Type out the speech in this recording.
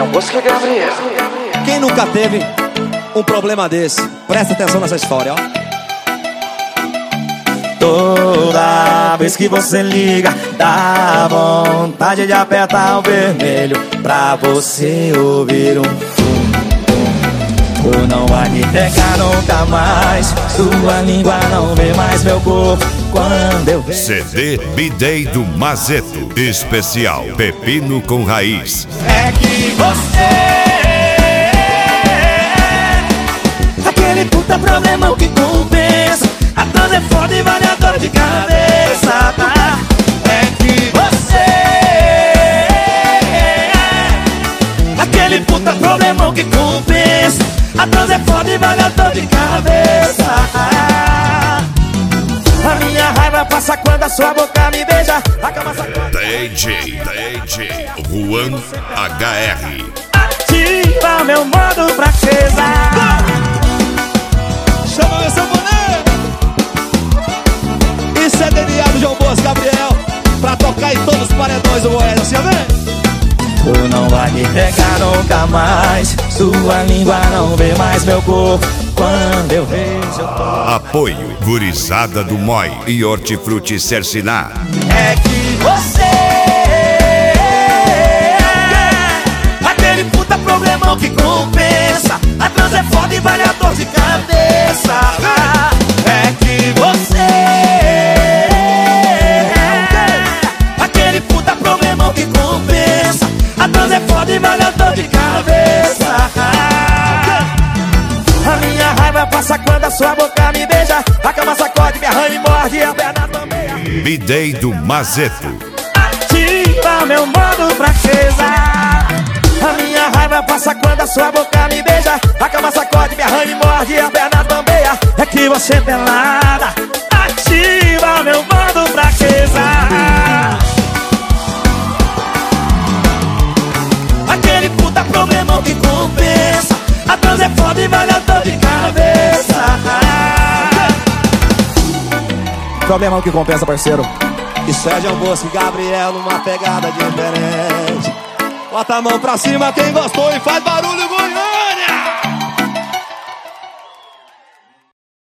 Sérgio Bosco e Gabriel. Quem nunca teve um problema desse? Presta atenção nessa história, ó. Toda vez que você liga, dá vontade de apertar o vermelho pra você ouvir um tu não vai me pegar nunca mais, sua língua não vê mais meu corpo quando eu vejo. CD B-Day do Mazeto, especial Pepino com Raiz. É que você aquele puta problema que compensa. A dor é foda e vale a dor de cabeça, tá? É que você aquele puta problema que compensa. A dor é foda e vale a dor de cabeça. A minha raiva passa quando a sua boca me beija. A cama sacode. DJ Juan HR. Ativa meu modo fraqueza. Chama meu seu boné. Isso é DNA do João Bosco, Gabriel, pra tocar em todos os paredões do Goiás, assim, vem? Tu não vai me pegar nunca mais, sua língua não vê mais meu corpo quando eu vejo eu tô. Apoio Gurizada do Moi e Hortifruti Cercinar. É que você aquele puta problemão que compensa. A trans é foda e vale a dor de cabeça. É que você aquele puta problemão que compensa. A trans é foda e vale a dor de cabeça. A minha raiva passa quando a sua boca me beija. A cama sacode, me arranha e morde a perna também. B-Day do Mazeto. Ativa meu modo fraqueza. A minha raiva passa quando a sua boca me beija. A cama sacode, me arranha e morde a perna também. É que você é pelada. Ativa meu modo fraqueza. Aquele puta problemão que compensa. A trans é foda e vale a dor de cabeça. Problemão que compensa, parceiro. E Sérgio Bosco e Gabriel numa pegada diferente. Bota a mão pra cima quem gostou e faz barulho, Goiás!